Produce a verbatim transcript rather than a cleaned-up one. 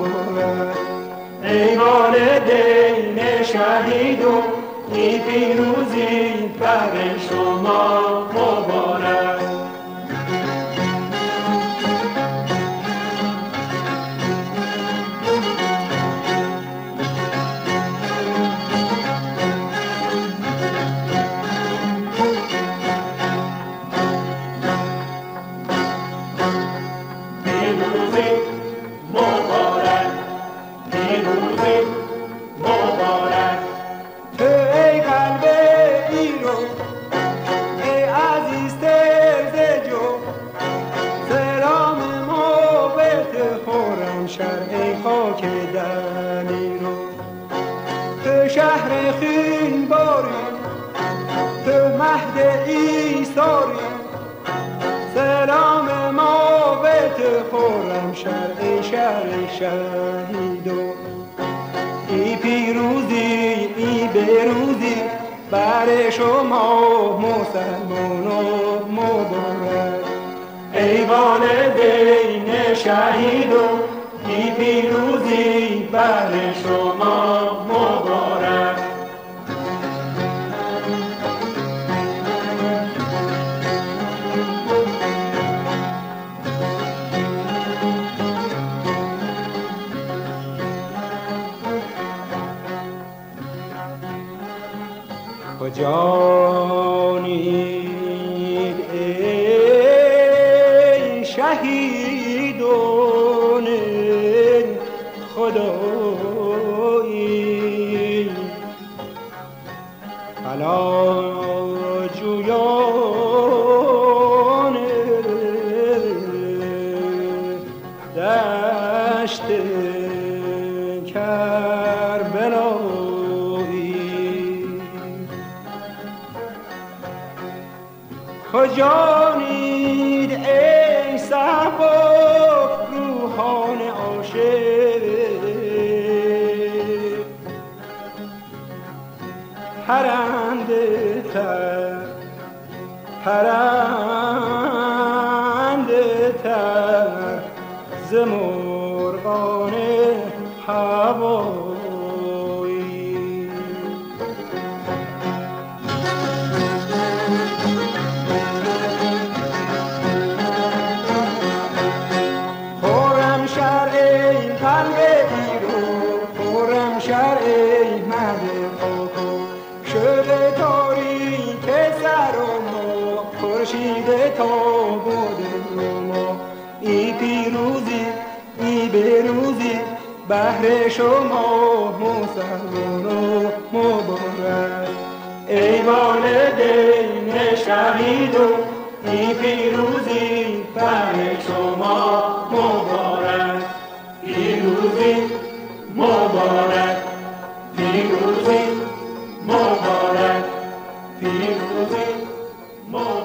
مبارک. ای والدین شهیدون این پیروزی بر شما مبارک. شهر خین باری تو مهد ایساری، سلام ما به تو خورم شهر شهر شهیدو. ای پیروزی ای بروزی بر شما مسلمان و مبارک. ای والدین شهیدون ای پیروزی بر شما مبارک. کجانید ای شهیدون خدایی، پلاجویان دشت کربلایی. کجانید ای صحبا روحان عاشق، پرنده تر پرنده تر ز مرغان هوایی. خورم شهر ای قلب ایران، خورم شهر ای مهد خاکو، شده تاریک سر و ما خورشید تا بوده ما. ای پیروزی ای بروزی بهر شما مسلمان و مبارک. ای والدین شهیدون ای پیروزی بر شما مبارک. پیروزی مبارک، پیروزی مبارک، پیروزی مبارک.